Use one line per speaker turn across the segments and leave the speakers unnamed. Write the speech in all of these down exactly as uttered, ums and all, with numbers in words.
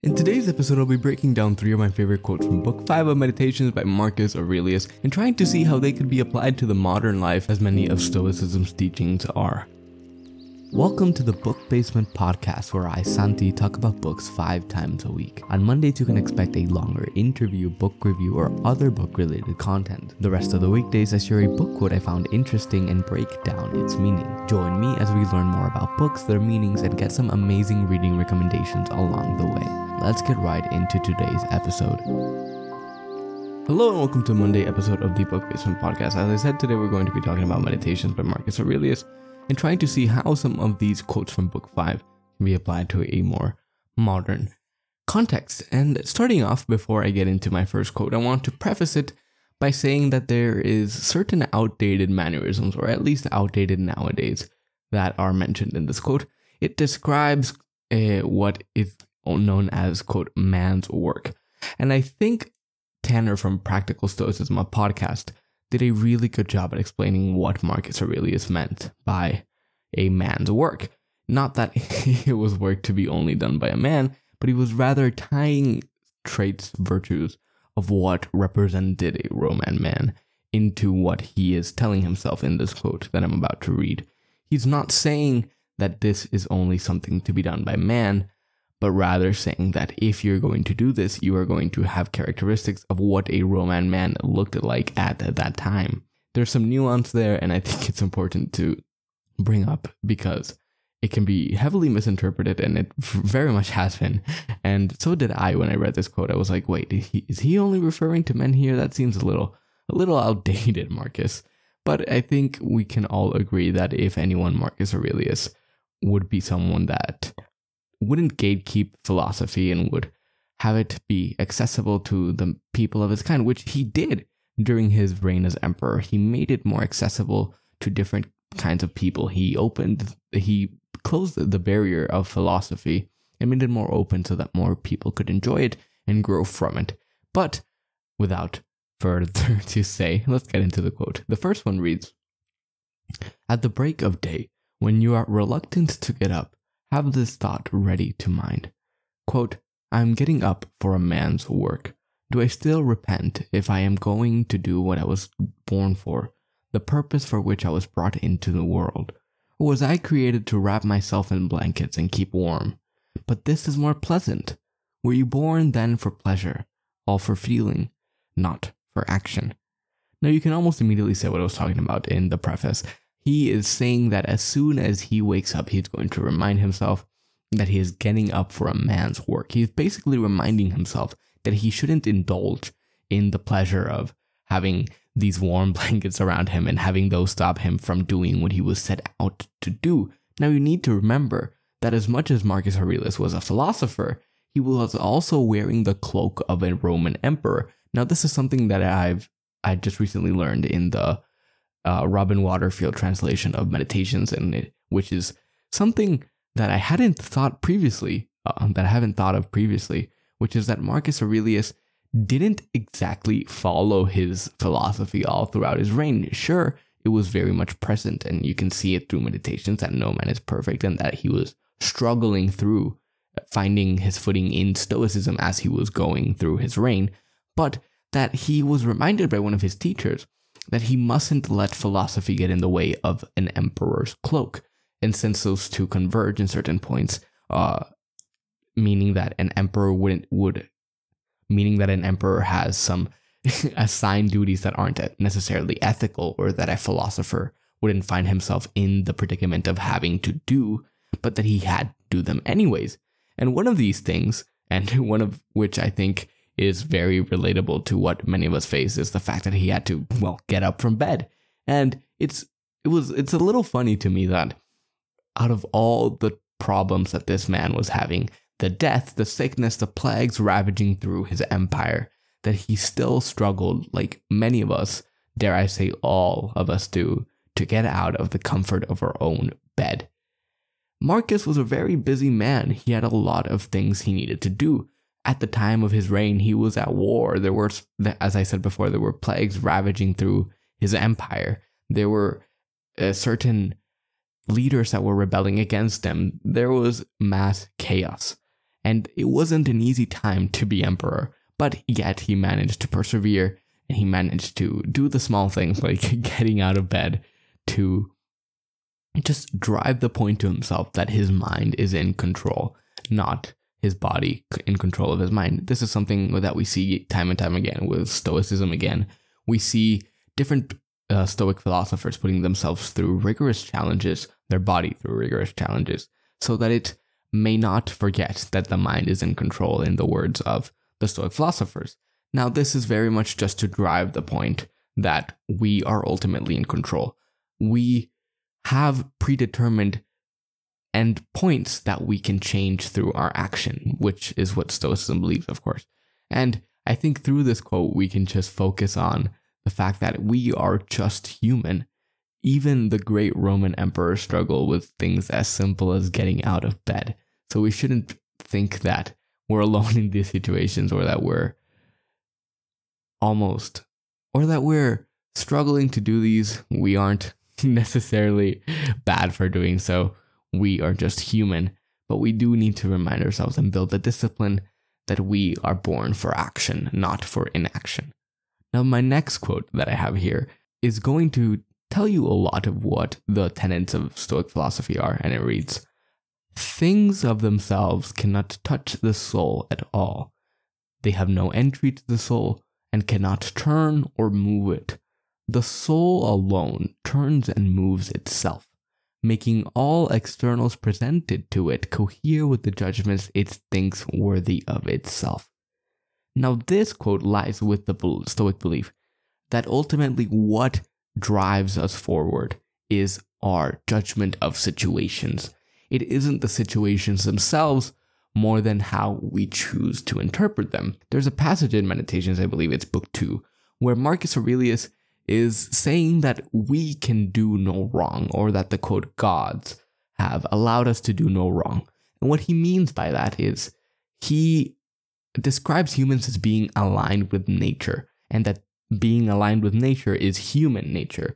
In today's episode, I'll be breaking down three of my favorite quotes from Book five of Meditations by Marcus Aurelius and trying to see how they could be applied to the modern life as many of Stoicism's teachings are. Welcome to the Book Basement podcast, where I, Santi, talk about books five times a week. On Mondays, you can expect a longer interview, book review, or other book-related content. The rest of the weekdays, I share a book quote I found interesting and break down its meaning. Join me as we learn more about books, their meanings, and get some amazing reading recommendations along the way. Let's get right into today's episode. Hello and welcome to a Monday episode of the Book Basement podcast. As I said, today we're going to be talking about Meditations by Marcus Aurelius and trying to see how some of these quotes from Book five can be applied to a more modern context. And starting off, before I get into my first quote, I want to preface it by saying that there is certain outdated mannerisms, or at least outdated nowadays, that are mentioned in this quote. It describes uh, what is known as, quote, man's work. And I think Tanner from Practical Stoicism, a podcast, did a really good job at explaining what Marcus Aurelius meant by a man's work. Not that it was work to be only done by a man, but he was rather tying traits, virtues of what represented a Roman man into what he is telling himself in this quote that I'm about to read. He's not saying that this is only something to be done by man, but rather saying that if you're going to do this, you are going to have characteristics of what a Roman man looked like at that time. There's some nuance there, and I think it's important to bring up because it can be heavily misinterpreted, and it very much has been. And so did I when I read this quote. I was like, wait, is he only referring to men here? That seems a little, a little outdated, Marcus. But I think we can all agree that if anyone, Marcus Aurelius would be someone that wouldn't gatekeep philosophy and would have it be accessible to the people of his kind, which he did during his reign as emperor. He made it more accessible to different kinds of people. He opened, he closed the barrier of philosophy and made it more open so that more people could enjoy it and grow from it. But without further to say, let's get into the quote. The first one reads, "At the break of day, when you are reluctant to get up, have this thought ready to mind. Quote, I am getting up for a man's work. Do I still repent if I am going to do what I was born for, the purpose for which I was brought into the world? Or was I created to wrap myself in blankets and keep warm? But this is more pleasant. Were you born then for pleasure, all for feeling, not for action?" Now you can almost immediately say what I was talking about in the preface. He is saying that as soon as he wakes up, he's going to remind himself that he is getting up for a man's work. He's basically reminding himself that he shouldn't indulge in the pleasure of having these warm blankets around him and having those stop him from doing what he was set out to do. Now you need to remember that as much as Marcus Aurelius was a philosopher, he was also wearing the cloak of a Roman emperor. Now this is something that I've I just recently learned in the Uh, Robin Waterfield translation of Meditations, and it, which is something that I hadn't thought previously, uh, that I haven't thought of previously, which is that Marcus Aurelius didn't exactly follow his philosophy all throughout his reign. Sure, it was very much present, and you can see it through Meditations that no man is perfect, and that he was struggling through finding his footing in Stoicism as he was going through his reign, but that he was reminded by one of his teachers that he mustn't let philosophy get in the way of an emperor's cloak. And since those two converge in certain points, uh, meaning that an emperor wouldn't would, meaning that an emperor has some assigned duties that aren't necessarily ethical, or that a philosopher wouldn't find himself in the predicament of having to do, but that he had to do them anyways. And one of these things, and one of which I think is very relatable to what many of us face, is the fact that he had to, well, get up from bed. And it's it was it's a little funny to me that out of all the problems that this man was having, the death, the sickness, the plagues ravaging through his empire, that he still struggled, like many of us, dare I say all of us do, to get out of the comfort of our own bed. Marcus was a very busy man. He had a lot of things he needed to do. At the time of his reign, he was at war. There were, as I said before, there were plagues ravaging through his empire. There were uh, certain leaders that were rebelling against him. There was mass chaos. And it wasn't an easy time to be emperor, but yet he managed to persevere, and he managed to do the small things like getting out of bed to just drive the point to himself that his mind is in control, not his body in control of his mind. This is something that we see time and time again with Stoicism again. We see different uh, Stoic philosophers putting themselves through rigorous challenges, their body through rigorous challenges, so that it may not forget that the mind is in control, in the words of the Stoic philosophers. Now, this is very much just to drive the point that we are ultimately in control. We have predetermined end points that we can change through our action, which is what Stoicism believes, of course. And I think through this quote, we can just focus on the fact that we are just human. Even the great Roman emperors struggle with things as simple as getting out of bed. So we shouldn't think that we're alone in these situations, or that we're almost, or that we're struggling to do these. We aren't necessarily bad for doing so. We are just human, but we do need to remind ourselves and build the discipline that we are born for action, not for inaction. Now, my next quote that I have here is going to tell you a lot of what the tenets of Stoic philosophy are, and it reads, "Things of themselves cannot touch the soul at all. They have no entry to the soul and cannot turn or move it. The soul alone turns and moves itself, making all externals presented to it cohere with the judgments it thinks worthy of itself." Now, this quote lies with the Stoic belief that ultimately what drives us forward is our judgment of situations. It isn't the situations themselves more than how we choose to interpret them. There's a passage in Meditations, I believe it's book two, where Marcus Aurelius is saying that we can do no wrong, or that the quote gods have allowed us to do no wrong. And what he means by that is he describes humans as being aligned with nature, and that being aligned with nature is human nature.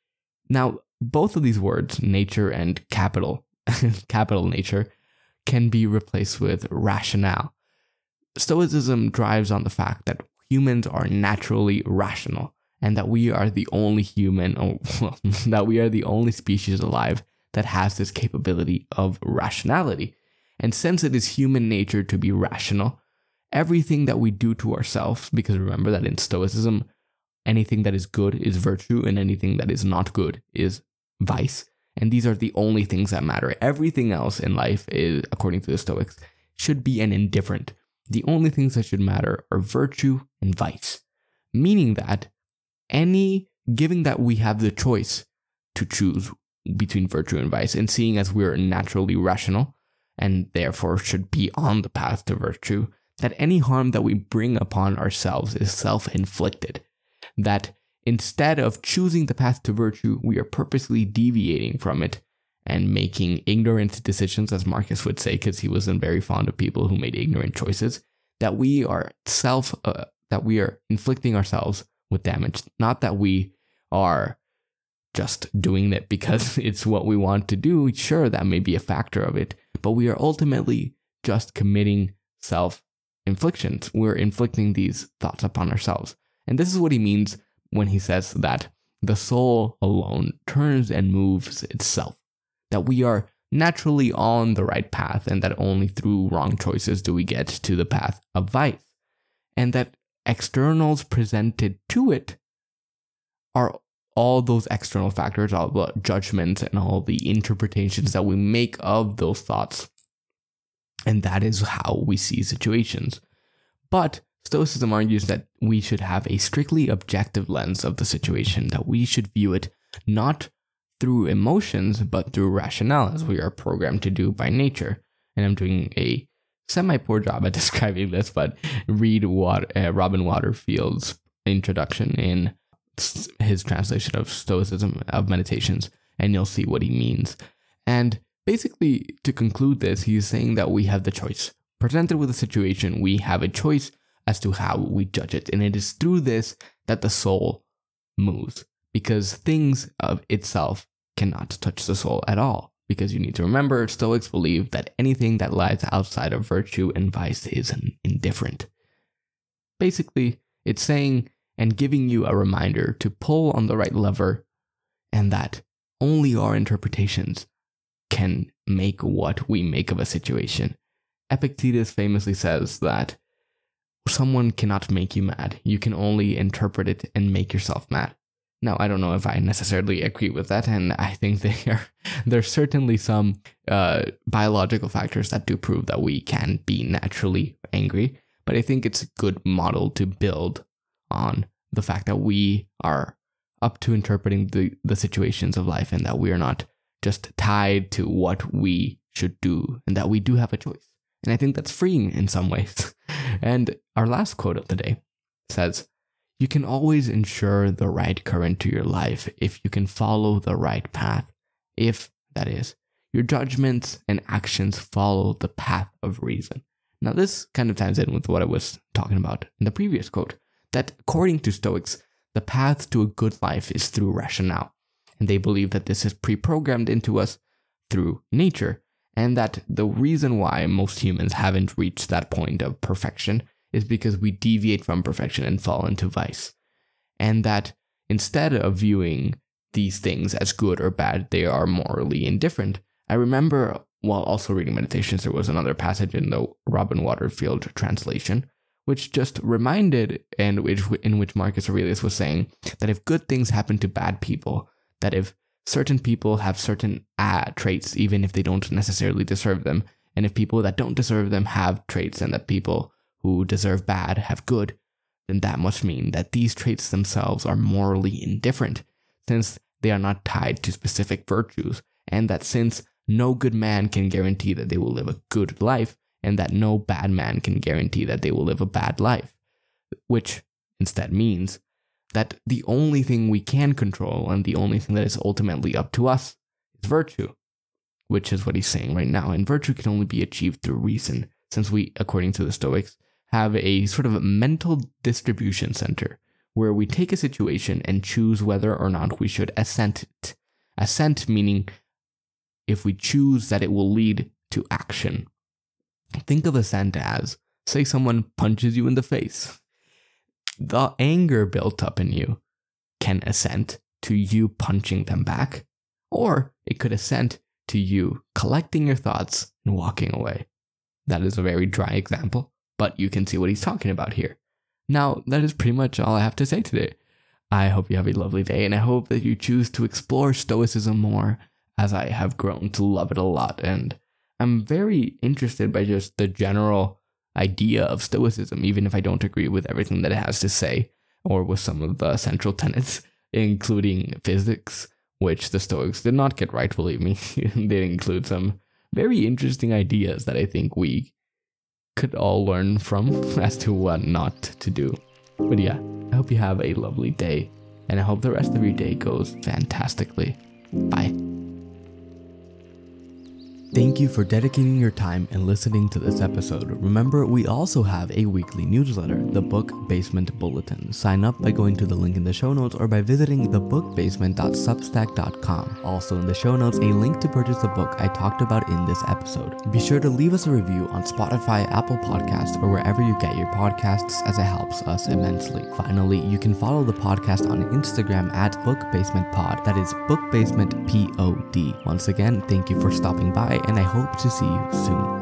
Now, both of these words, nature and capital, capital nature, can be replaced with rationale. Stoicism drives on the fact that humans are naturally rational, and that we are the only human, or well, that we are the only species alive that has this capability of rationality. And since it is human nature to be rational, everything that we do to ourselves, because remember that in Stoicism, anything that is good is virtue, and anything that is not good is vice. And these are the only things that matter. Everything else in life is, according to the Stoics, should be an indifferent. The only things that should matter are virtue and vice. Meaning that any, giving that we have the choice to choose between virtue and vice, and seeing as we're naturally rational, and therefore should be on the path to virtue, that any harm that we bring upon ourselves is self-inflicted. That instead of choosing the path to virtue, we are purposely deviating from it and making ignorant decisions, as Marcus would say, because he wasn't very fond of people who made ignorant choices. That we are self, uh, that we are inflicting ourselves with damage. Not that we are just doing it because it's what we want to do. Sure, that may be a factor of it, but we are ultimately just committing self-inflictions. We're inflicting these thoughts upon ourselves. And this is what he means when he says that the soul alone turns and moves itself. That we are naturally on the right path, and that only through wrong choices do we get to the path of vice. And that externals presented to it are all those external factors, all the judgments and all the interpretations that we make of those thoughts. And that is how we see situations. But Stoicism argues that we should have a strictly objective lens of the situation, that we should view it not through emotions, but through rationale, as we are programmed to do by nature. And I'm doing a semi-poor job at describing this, but read what, uh, Robin Waterfield's introduction in his translation of Stoicism, of Meditations, and you'll see what he means. And basically, to conclude this, he's saying that we have the choice. Presented with a situation, we have a choice as to how we judge it. And it is through this that the soul moves, because things of itself cannot touch the soul at all, because you need to remember, Stoics believe that anything that lies outside of virtue and vice is indifferent. Basically, it's saying and giving you a reminder to pull on the right lever, and that only our interpretations can make what we make of a situation. Epictetus famously says that someone cannot make you mad. You can only interpret it and make yourself mad. Now, I don't know if I necessarily agree with that, and I think there are, there's certainly some uh, biological factors that do prove that we can be naturally angry, but I think it's a good model to build on the fact that we are up to interpreting the, the situations of life, and that we are not just tied to what we should do, and that we do have a choice. And I think that's freeing in some ways. And our last quote of the day says, "You can always ensure the right current to your life if you can follow the right path. If, that is, your judgments and actions follow the path of reason." Now, this kind of ties in with what I was talking about in the previous quote, that according to Stoics, the path to a good life is through rationale. And they believe that this is pre-programmed into us through nature, and that the reason why most humans haven't reached that point of perfection is because we deviate from perfection and fall into vice. And that instead of viewing these things as good or bad, they are morally indifferent. I remember while also reading Meditations, there was another passage in the Robin Waterfield translation, which just reminded, and which in which Marcus Aurelius was saying that if good things happen to bad people, that if certain people have certain uh, traits, even if they don't necessarily deserve them, and if people that don't deserve them have traits, and that people who deserve bad have good, then that must mean that these traits themselves are morally indifferent, since they are not tied to specific virtues, and that since no good man can guarantee that they will live a good life, and that no bad man can guarantee that they will live a bad life, which instead means that the only thing we can control and the only thing that is ultimately up to us is virtue, which is what he's saying right now. And virtue can only be achieved through reason, since we, according to the Stoics, have a sort of a mental distribution center where we take a situation and choose whether or not we should assent it. Assent meaning if we choose that it will lead to action. Think of assent as, say someone punches you in the face. The anger built up in you can assent to you punching them back, or it could assent to you collecting your thoughts and walking away. That is a very dry example, but you can see what he's talking about here. Now, that is pretty much all I have to say today. I hope you have a lovely day, and I hope that you choose to explore Stoicism more, as I have grown to love it a lot, and I'm very interested by just the general idea of Stoicism, even if I don't agree with everything that it has to say, or with some of the central tenets, including physics, which the Stoics did not get right, believe me. They include some very interesting ideas that I think we could all learn from as to what not to do. But yeah, I hope you have a lovely day, and I hope the rest of your day goes fantastically. Bye. Thank you for dedicating your time and listening to this episode. Remember, we also have a weekly newsletter, the Book Basement Bulletin. Sign up by going to the link in the show notes or by visiting the book basement dot substack dot com. Also in the show notes, a link to purchase the book I talked about in this episode. Be sure to leave us a review on Spotify, Apple Podcasts, or wherever you get your podcasts, as it helps us immensely. Finally, you can follow the podcast on Instagram at bookbasementpod. That is bookbasementpod. Once again, thank you for stopping by, and I hope to see you soon.